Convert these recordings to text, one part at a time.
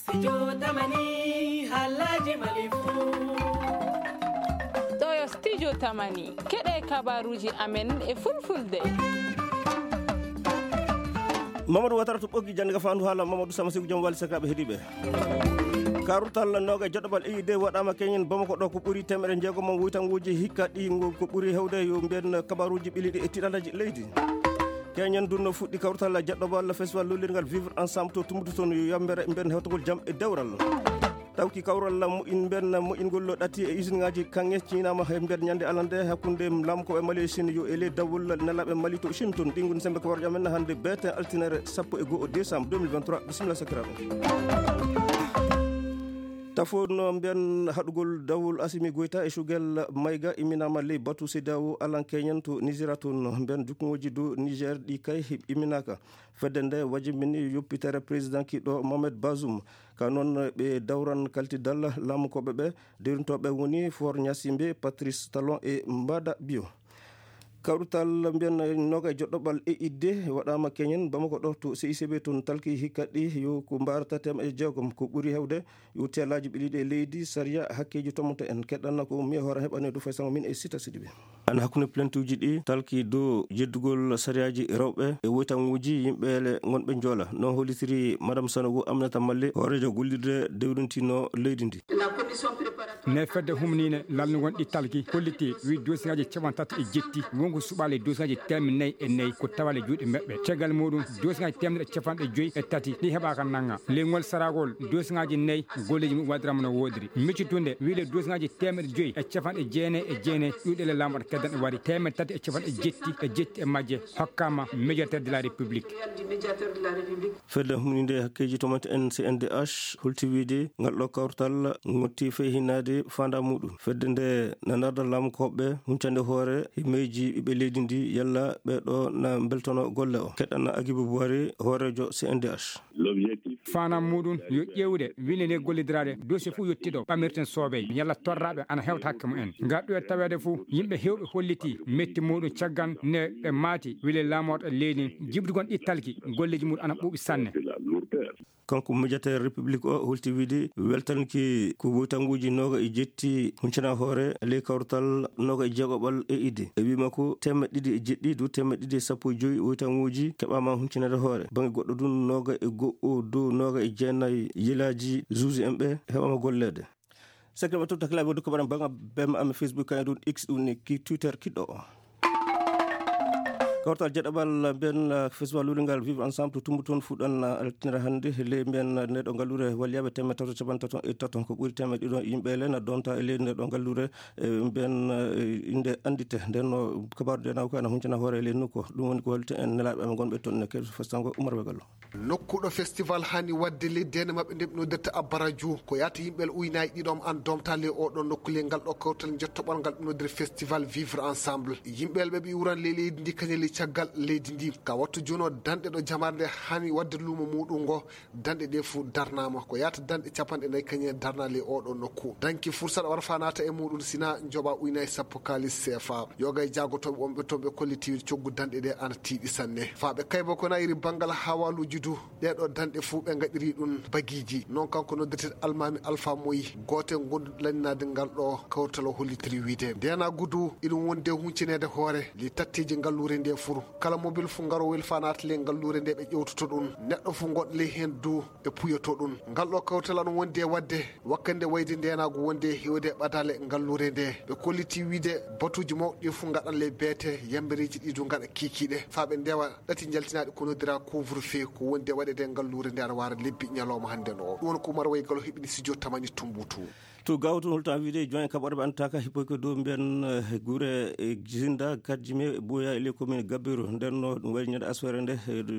Studio Tamani Halaji Malifu. Toyo Studio Tamani keɗe kabaruji amen e fulfulde. Mamadou Watara to ɓoggi jannde fandu haala Mamadou Sama Sigu joom wali sakaɓe heeɗiɓe karutal noga joɗoɓal eyide waɗama keñen Bamako ɗo ko ɓuuri temere jeegom mo wuytanguji hikka ɗi ko ɓuuri hewde yo mbiyen kabaruji ɓiliɗi e tiɗalaji leydi keñen dunno fuɗɗi kawrutal jaɗɗobal festival lullirgal vivre ensemble to tumbudu toon yo yambere mbiyen hewtogol jaam e dewral tawki kawral moƴƴin mbiyen moƴƴingol ɗatti e usine ngaji kanŋe cinama e mbiyen ñande alande hakkude lamko e Mali Chine yo ele dawol nelaɓe Mali to Chine toon ɗingude sembe kawarƴa men hande beete altinere 1 décembre 2023 bisimilla sakiraɓe tafono mbiyen haɗugol dawol Assimi Goïta e Choguel Maïga iminama ley batu CEDEAO alan keñen to Nigeria toon mbiyen jukkuŋoji do Niger ɗi kay iminaka fedde nde wajimini yoppitere président kiɗo Mohamed Bazoum ka noon ɓe dawran kaltidal laamukoɓe ɓe dewrintoɓe woni For Ñasimbe Patrice Talon e Mbada Bio kawrutal mbiyen noga e joɗɗoɓal e idde waɗama keñen Bamako ɗo to CICB toon talki hikka ɗi yo ko mbarata tema e jeegom ko ɓuuri hewde yo telaji ɓiliɗi e leydi saria hakkeji tomonto en keɗɗanna ko mi hoore heɓane do faysango min e Sita Sidiɓe an hakkude plainte uji ɗi talki do jeddugol sariyaji rewɓe e woytanguji yimɓele gonɓe joola non hollitiri madame Sanogo Aminata Malle hoorejo gollirde dewrintino leydi ndi ne fedde humnine lalni gonɗi talki holliti wi dosiŋaji capantati e jetti wonko suɓale dosiŋaji temedde 4 ko tawale juuɗe meɓɓe caggal muɗum dosiŋaji temedde 53 ɗi heɓaka nagga leygol saragol dosiŋaji 4 golleji mum wadirama no wodiri miccitunde wiile dosiŋaji temedde 5 ɗuɗele lamɓata keddan e waɗi 3 e jetti e majje hokkama médiateur de la république fedde humnide hakkeji tomante en CNDH hulti wiide ngal ɗo kawrtal gotti fey hinnade fanda muɗum fedde nde na narda laamukoɓe huncande hoore himmeji ɓiɓɓe leydi ndi yalla ɓeɗo na beltono golle o keɗɗanna Agibou Bouary hoorejo CNDH fanam muɗum yo ƴewde winde nde gollidirade dossier fuu yettiɗo ɓamirten soobe yalla torraɓe ana hewta hakke mumen gaɗɗo e tawede fuu yimɓe hewɓe holliti metti muɗum caggan ne ɓe maati wile laamoɗo leydi jibdugon ɗi talki golleji muɗum ana ɓuuɓi sanne kanko médiateur république o holti wiide weltanki ko woytanguji noga e jetti huncana hoore ley kawrutal noga e jeegoɓal e idde e wima ko 2 do 215 woytanguji keɓama huncinede hoore bange goɗɗo dun noga e go'o dow noga e jeenayyi yilaji juge en ɓe heɓama gollede secrétaire to taklaɓe dokko baɗam banga bem ame Facebook kañum ɗum X ɗum ni ki Twitter kiɗɗo o kawrtal jeɗaɓal mbiyen festival lulingal vivre ensemble to tumbu toon fuɗɗan altinere hannde ley mbiyen ndeɗo ngallure walliyaɓe 333 ko ɓuuri temedde ɗiɗon yimɓele na donta e leydi ndeɗo ngallure mbiyen inde andite ndenno kabaru ndenaw ko ena huncana hoore e leydi nokku ɗum woni ko hollite en nelaɓe ame gonɓe toon ne keɗo festango Oumar Wegallo nokkuɗo festival hani wadde leddene mabɓe nde nodirta Abbara Diouf ko yata yimɓel uynayi ɗiɗom an domta le oɗon nokkule ngal ɗo kawtal jettoɓal ngal ɗum nodir festival vivre ensemble yimɓel ɓe ɓe wuran le leydi ndi kañali caggal leydi ndi ka wattu joni o danɗe ɗo jamarde hani wadde luumo muɗum ngo danɗe ɗe fuu darnama ko yata danɗe 40 kañe darnale oɗo nokku danki fursaɗa wara fanata e muɗum sina joɓa uynayi sappo kalis CFA yoga e jagotoɓe wonɓe toon ɓe kollitiwide coggu danɗe ɗe ana tiiɗi sanne faɓe kaybo ko nayiri banggal hawaluji du ɗeɗo danɗe fuu ɓe gaɗiri ɗum baguiji noon kanko noddirten almami Alpha Moyi gote gondu laninade ngal ɗo kawtalo hollitiri wiide ndena gudu iɗum wonde huncinede hoore li tattiji ngallure nde furu kala mobile fu ngaro welfanata le ngallure nde ɓe ƴewtoto ɗum neɗɗo fu goɗɗo le hen du ɓe puyoto ɗum ngal ɗo kawtala ɗum wonde wadde wakkande wayde ndenago wonde hewde ɓadale ngallure nde ɓe kolliti wiide batuji mawɗi fu gaɗan le beete yambereji ɗi du gaɗa kikiɗe faɓe ndewa ɗati jaltinaɗe ko nodira couvre feu ko wonde waɗede ngallure nde aɗa wara lebbi ñalawma hande no ɗum woni ko Oumar Wegallo heɓini studio Tamani Tumbutu to gawto holta wiide joyen kaɓoɗe ɓe antaka hippoy ko dow mbiyen guure e Zinda Kadjime Boya e les commune Gabbiro ndenno ɗum waɗi ñande asfere nde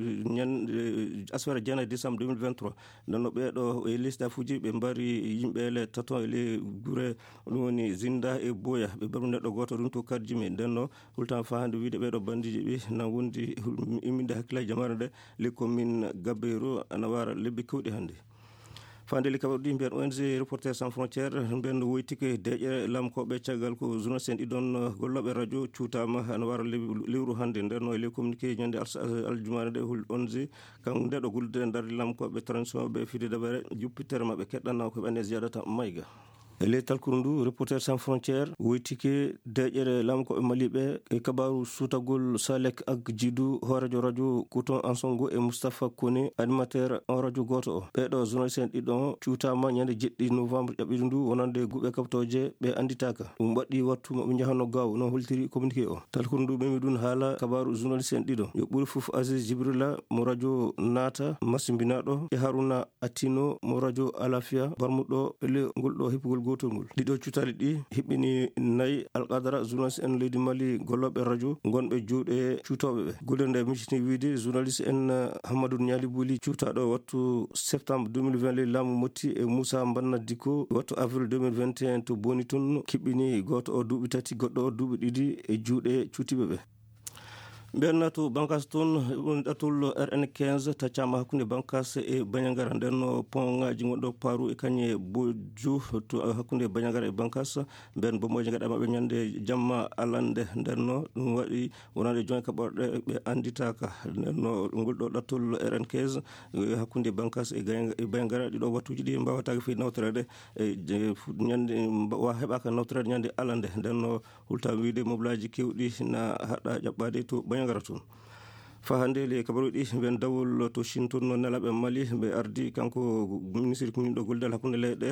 asfere 9 décembre 2023 ndenno ɓeɗo e lista fuji ɓe mbari yimɓele taton e les guure ɗum woni Zinda e Boya ɓe mbaru neɗɗo goto ɗum to Kadjime ndenno holtan fa hande wiide ɓeɗo bandiji ɓe na wondi imminde hakkillaji jamare nde les commune Gabbiro ana wara lebbi kewɗi hande fandeli kabaɗi mbiyan ONG Reporters sans frontières mbiyan woytike deƴe lamkoɓe caggal ko journaliste en ɗiɗon golloɓe radio cuutama ana wara lewru hannde nder no le communiqué ñande aljumane ɗe ONG kan ndeɗo gulde dar lamkoɓe transition ɓe fide dabare juppitere maɓɓe keɗɗanna ko ɓenne ziyadata mayga le talkuru ndu Reporters sans frontières woytike deƴere lamkoɓe maliɓe e kabaru sutagol Salek ak Djidou horejo radio Kouton Ansongo e Moustapha Kone animateur on radio goto o ɓeɗo journaliste en ɗiɗon cuutama ñande 7 novembre ƴaɓɓiɗi ndu wonande guɓe kabtoje ɓe anditaka ɗum waɗɗi wattu maɓe jahano gaw non holtiri communiqué o talkuru ndu ɓemi ɗum haala kabaru journaliste en ɗiɗon yo ɓuuri fof Aziz Djibrila mo radio Nata masimbinaɗo e Haruna Atino mo radio Alafia barmuɗo le ngolɗo hippugol gotol ngol ɗiɗo cutali ɗi hiɓɓini nayi alqadara journaliste en leydi Mali golloɓe radio gonɓe juuɗe cuutoɓeɓe golde nde micitini wiide journaliste en Hamadou Niali Bouli cuutaɗo wattu septembre 2020 ley laamu motti e Moussa Mbanna Diko wattu avril 2021 to boni toon kiɓɓini goto o duuɓi tati goɗɗo o duuɓi ɗiɗi e juuɗe cuutiɓeɓe mbiyanna to bankas toon woni ɗatul RN15 taccama hakkunde bankas e Bagnagara nden pont ngaji gonɗo Paru e kañe Boju to hakkunde Bagnagara e bankas mbiyan bomoje gaɗa maɓɓe ñande jamma alande ndenno ɗum waɗi wonande jooni kaɓorɗe ɓe anditaka ndenno ngolɗo ɗatul RN15 hakkunde bankas e Bagnagara ɗiɗo wattuji ɗi mbawatake fi nawtorede e ñande heɓaka nawtorede ñande alande ndenno hulta wiide moblaji kewɗi na haɗa ƴaɓɓade to Bagnagara toon fa hannde le kabaruɗi ɓen dawol to Chine toon no nelaɓe Mali ɓe ardi kanko ministre communɗo goldal hakkunde leyɗe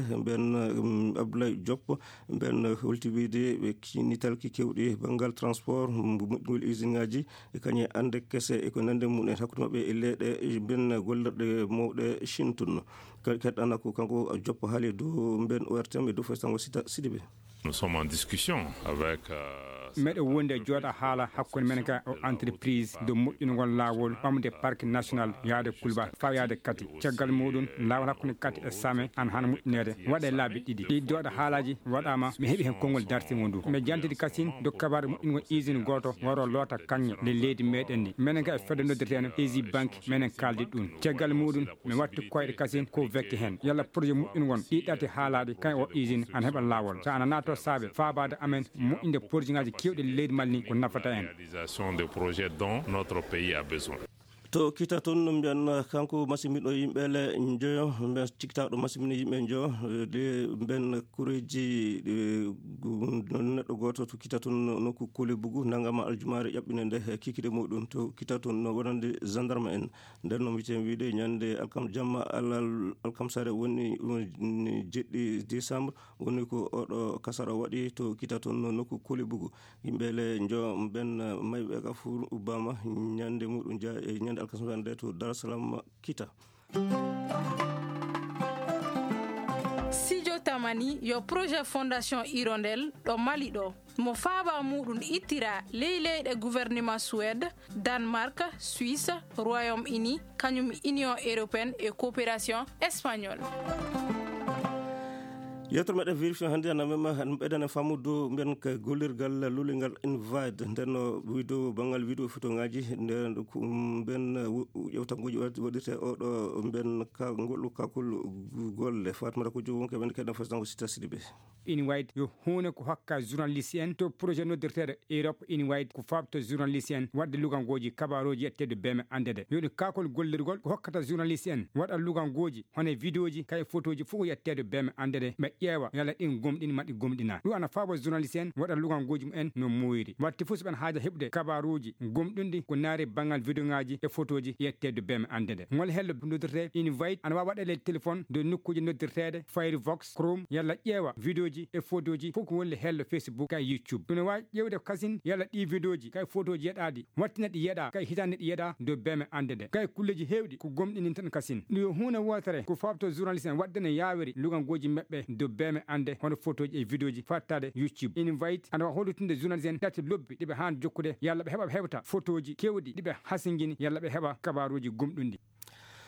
ɓen Abdoulaye Diop ɓen holti wiide ɓe kinitalki kewɗi banggal transport moƴƴugol usine ngaji e kañe ande kese e ko nande mumen hakkude maɓɓe e leyɗe ɓen gollerɗe mawɗe Chine toon keɗɗana ko kanko Diop haali dow ɓen ORTM e dow festango Sidibé. Nous sommes en discussion avec meɗe wonde jooɗa haala hakkude men ka entreprise de moƴƴinugol laawol ɓamde parc national yaade Kulba fa yaade Kati caggal muɗum laawol hakkude Kati e Same an hana moƴƴinede waɗe laabi ɗiɗi ɗi jooɗa haalaji waɗama mi heeɓi hen konngol dartimo ndu mi jantidi kasine do kabaru moƴƴinugol usine goto waro loota kanŋe le leydi meɗen ni minen ka e fedde noddirteno Easy Bank minen kaldi ɗum caggal muɗum mi watti koyɗe kasine ko vekke hen yalla projet moƴƴinugol ɗi ɗati haalaɗi kañ o usine an heɓa laawol so ana nato saabe faabade amen moƴƴinde projet ngaji kewɗe leydi Mali ko nafata en réalisation de projets dont notre pays a besoin. to kita toon mbiyan kanko masimmiɗo yimɓele joyo mbiyan cikkitaɗo masimini yimɓe jo de mben kureji neɗɗo goto to kita toon nokku Koli Bougou nangama aljumare ƴaɓɓine nde kikide muɗum to kita toon no wonande gendarme en nden no mbiten wiide ñande jamma alkamsare woni jeɗɗi décembre woni ko oɗo kasara waɗi to kita toon nokku Koli Bougou yimɓele jo ben mayɓe ka fu ubbama ñande muɗum ja e ñande alkamsare to Dar Salam kita. Sidio Tamani yo projet fondation Hirondelle ɗo Mali ɗo mo faaba muɗum ittira leyɗe gouvernement Suède, Danemark, Suisse, Royaume-Uni kañum Union européenne et coopération espagnole. yettor meɗen vérifié hannde ana mema ɓeɗen famu dow mbiyen ko gollirgal lulingal invade ndenno widow banggal vidéo photoŋaji nden mben ƴewtangoji waɗirte oɗo mben ngolɗo kakol golle Fatmata ko jogum ko ɓen keɗen fasitango Sita Sidibé ina wayde yo hunde ko hokka journaliste en to projet noddirteɗo Europe ina wayde ko fabto journaliste en wadde lugangoji kabaroji ettede beme andede yoɗi kakol gollirgol ko hokkata journaliste en waɗa lugangoji hone vidéo ji kay photo ji fof yettede beme andede ɓe ƴeewa yalla ɗin gomɗin maɗi gomɗina ɗum ana faabo journaliste en waɗa lugangoji mumen no moyiri watti fof so ɓen haaja heɓde kabaruji gomɗundi ko naari banggal vidéo ngaji e photo ji yettede beme andede ngol hello noddirte ina wayde ana wawa waɗele téléphone de nokkuji noddirtede Firefox Chrome yalla ƴeewa vidéo ji e photo ji fof ko woni hello Facebook kay YouTube ɗum ne wawi ƴewde kasine yalla ɗi vidéo ji kay photo ji yeɗadi wattina ɗi yeeɗa kay hitande ɗi yeeɗa do beme andede kay kulleji hewɗi ko gomɗinin tan kasine ɗum yo hunde wotere ko fabto journaliste en wadde ne yawiri lugangoji mabɓe do beme ande hono photo ji e vidéo ji fattade YouTube ina wayit ana hollutunde journaliste en tati lobbi ɗiɓe han jokkude yalla ɓe heɓa heɓta photo ji kewɗi ɗiɓe hasingini yalla ɓe heɓa kabaruji gomɗundi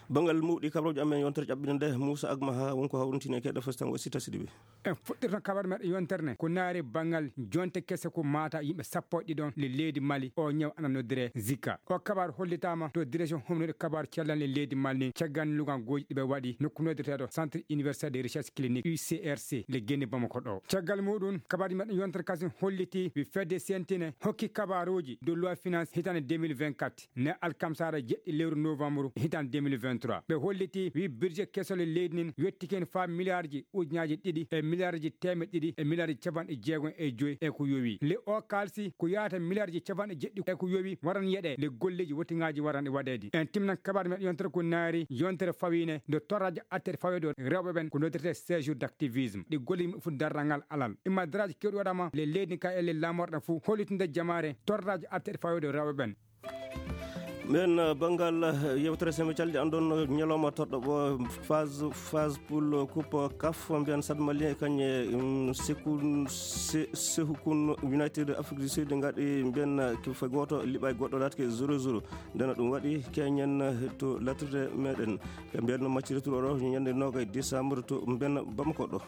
bangal muudi kabrojo amen yontere jabbinde Moussa Agma ha wonko hawruntine keɗa fastango sita sidibe fuɗɗirton kabar meɗen yonterne ko naari bangal jonte kese ko mata yimɓe sappo ɗiɗon le leydi Mali o ñaw ana noddire Zika o kabar hollitama to direction homnude kabar cellan le leydi Mali caggan lugan goji ɗiɓe waɗi nokku noddirteɗo centre universitaire de recherche clinique UCRC le Guinée Bamako ɗo caggal muɗum kabaji meɗen yontere kasen holliti wi fedde sentine hokki kabaruji de loi finance hitande 2024 ne alkamsara jeɗɗi lewru novembre hitande 2023 ɓe holliti wi budget kesole leydi nin yettiken fa milliards ujunaji ɗiɗi e milliards temeɗɗe ɗiɗi e milliards capanɗe jeegom e joyi e ko yowi le o kalsi ko yata milliards capanɗe jeɗɗi e ko yowi waran yeɗe le golleji wottiŋaji waran e waɗede en timnan kabaru meɗen yontere ko naari yontere fawine nde torraji attere fawedo rewɓe ɓen ko noddirte séjour d'activisme ɗi golleji fu darrangal alal imma daraji kewɗi waɗama le leydi ka e le lamorɗen fu hollitinde jamare torraji attere fawedo rewɓe ɓen men bangal yewtere seme calde andon ñalawma toɗɗo ɓo phase pour coupe CAF mbiyan Stade Malien kañe Sekun United Afrique du Sud gaɗi mbiyan kifa goto liɓay goɗɗo latke 0-0 ndena ɗum waɗi keñen to lattirde meɗen ɓe mbiyanno match retour oɗo ñande 9 décembre to mbiyan Bamako ɗo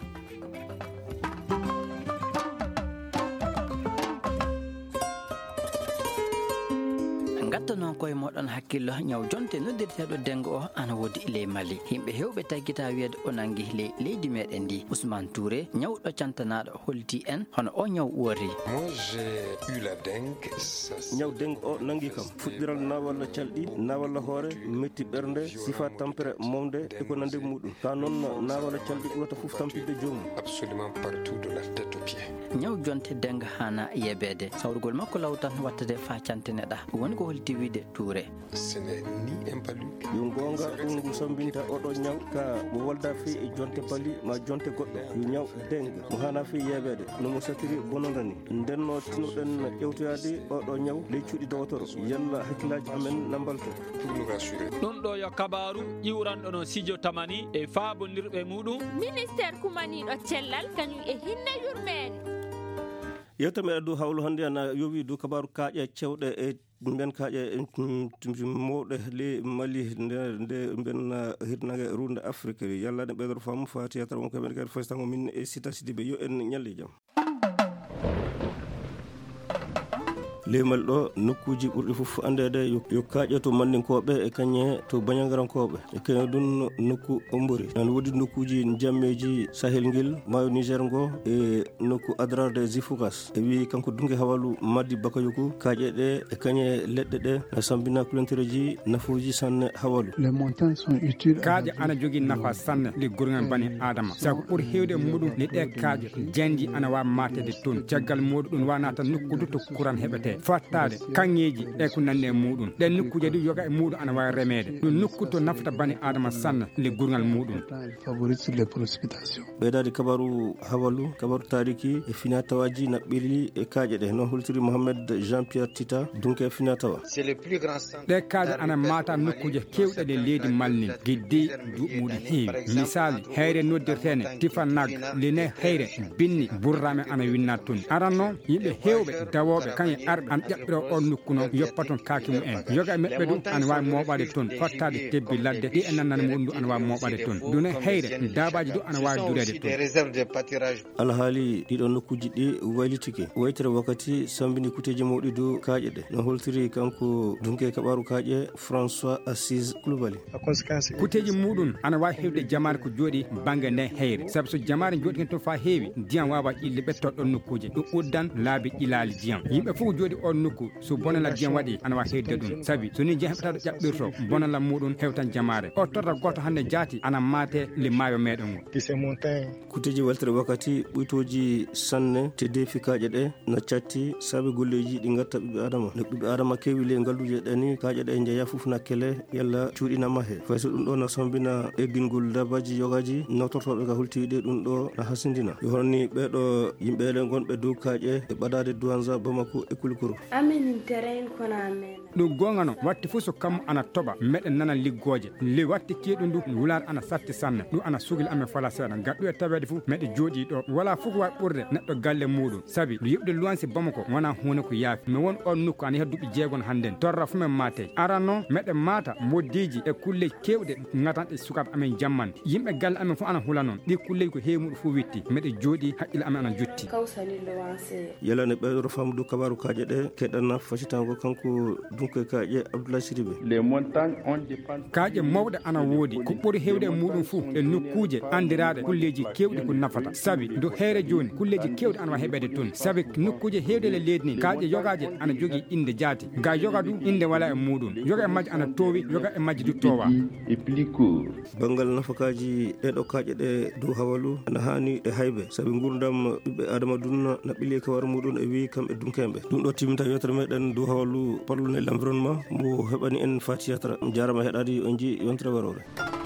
gatta noon koye moɗon hakkillo ñaw jonte noddirteɗo dengo o ana woodi ley Mali yimɓe hewɓe taggita wiyeede o nangi leydi meɗen ndi Ousmane Touré ñawɗo cantanaɗo holti en hono o ñaw woori ñaw dengue o nangi kam fuɗɗiral na walla calɗi na walla hoore metti ɓernde sifa tampere momde e ko nande muɗum ka noon na walla calɗi ɓurata foof tampide joomum ñaw jonte dengue hana yeɓede sawrugol makko lawtan wattade fa cantineɗa woni ko holti wiide Touré yo gonga ɗum ngu sambinta oɗo ñaw ka mo wolda fi e jonte pali ma jonte goɗɗo yo ñaw dengue mo hana fi yeɓede nomo satiri bonodani ndenno tinoɗen ƴewtoyade oɗo ñaw ley cuuɗi dowotoro yalla hakkillaji amen nambalto ɗum ɗo yo kabaru ƴiwranɗo no Sidio Tamani e faabondirɓe muɗum ministére kumaniɗo cellal kañum e hinne yurmede yewta meɗa dow hawlu hannde ana yowi dow kabaru kaaƴe cewɗe e mben kaaƴe mawɗe le Mali nde mben hirnage runde Afrique yalla ne ɓeydoro faamu fa théâtre wonko men kadi fastango min e Sita Sidibe yo en ñalle jaam leymal ɗo nokkuji ɓurɗi fof andede yo kaaƴe to mandinkoɓe e kañe to bañagarankoɓe e kañe ɗum nokku ombori nan woodi nokkuji jammeji Sahel ngil mayo Niger ngo e nokku Adrade Zifoukas e wi kanko Dungue Hawalu Maddi Bakayoko kaaƴe ɗe e kañe leɗɗe ɗe na sambina kulentereji nafuji sanne Hawalu kaaƴe ana jogui nafa sanne le gurgal bani adama sago ɓuuri hewde muɗum ne ɗe kaaƴe janji ana wawa matede toon caggal muɗum ɗum wanata nokkudu to courant heɓete fattade kanŋeji e ko nande muɗum ɗen nokkuje ɗi yoga e muɗum ana wawi remede ɗum nokku to nafta bani adama sanna le gurgal muɗum ɓeydade kabaru Hawalu kabaru tariki e fina tawaji naɓɓiri e kaaƴe ɗe noon holtiri Mohamed Jean Pierre Tita Dunque fina tawa ɗe kaaƴe ana mata nokkuje kewɗe ɗe leydi Mali guiddi duuɓmuɗi heewi misali heyre noddirtene Tifanag lene heyre binni burrame ana winnat toon aran noon yimɓe hewɓe dawoɓe kañe arɓe an ƴaɓɓiro on nokku noon yoppa toon kaaki mumen yoga e meɓɓe ɗum ana wawi moɓade toon fattade tebbi ladde ɗi e nannane muɗum ɗu ana wawi moɓade toon dune heyre dabaji ɗu ana wawi durede toon alhaali ɗiɗo nokkuji ɗi waylitike waytere wakkati sambini kuteji mawɗi dow kaaƴe ɗe no holtiri kanko Dunque kaɓaru kaaƴe François Assise Coulibaly kuteji muɗum ana wawi hewde jamare ko jooɗi banggue nde heyre saabu so jamare jooɗi hen toon fa heewi ndiyam wawa ƴille ɓettoɗon nokkuje ɗum uddan laabi ƴilali ndiyam yimɓe fof jooɗi on nokku so bonala ndiyam waɗi ana wawi hedde ɗum saabi so ni ndiyam heɓataɗo ƴaɓɓirto bonala muɗum hewtan jamare o torra goto hande jaati ana maate le maayo meɗen ngo kuteji waltere wakkati ɓuytoji sanne te defi kaaƴe ɗe no catti saabi golleji ɗi gatta ɓiɓɓe adama no ɓiɓɓe adama kewi le ngalluje ɗe ni kaaƴe ɗe jeeya foof nakkele yalla cuuɗinama he fayso ɗum ɗo no sambina eggingol dabaji yogaji nawtortoɓe ka hultiɗe ɗum ɗo no hasindina yo honni ɓeɗo yimɓeɗe gonɓe dow kaaƴe e ɓadade douanza Bamako e Kulikoro mikro amin terrain kona amen ɗum gonga no watti fu so kam ana toɓa meɗen nana liggoje le watti keɗo ndu wular ana satti sanne ɗum ana sugil amen fala seeɗa gaɗɗu e tawede fu meɗe jooɗi ɗo wala fof ko wawi ɓurde neɗɗo galle muɗum saabi ɗo yiɓde luwansi bamako wona hunde ko yaafi mi won on nokku ana hedduɓe jeegon hannden torra fu men mate aran noon meɗen mata moddiji e kulle kewɗe gatanɗe sukaɓe amen jamman yimɓe galle amen fof ana hula noon ɗi kulleji ko heemuɗo fu witti meɗe jooɗi haqqille amen ana jutti kawsani luwanse yalane ɓeɗoro famdu kabaru kaje ɗe keɗanna facitango kanko dunke kaƴe Abdoulaye Sidibé kaƴe mawɗe ana woodi ko ɓuri hewde e muɗum fuu e nokkuje andiraɗe kulleji kewɗe ko nafata saabi do heere joni kulleji kewɗe ana wa heɓede toon saabi nokkuje hewde le leydi ni kaƴe yogaje ana jogui inde jaati ga yoga du inde wala e muɗum yoga e majji ana towi yoga e majji du towa bangal nafakaji ɗeɗo kaƴe ɗe dow hawalu ana hani e hayɓe saabi gurdam ɓiɓɓe adama dunna na ɓiili kawar muɗum e wi kamɓe dunkemɓe ɗum ɗo timminta yewtere meɗen dow hawalu parlune l'environnement mo heɓani en fatiyatra jarama heɗadi on ji yontere warore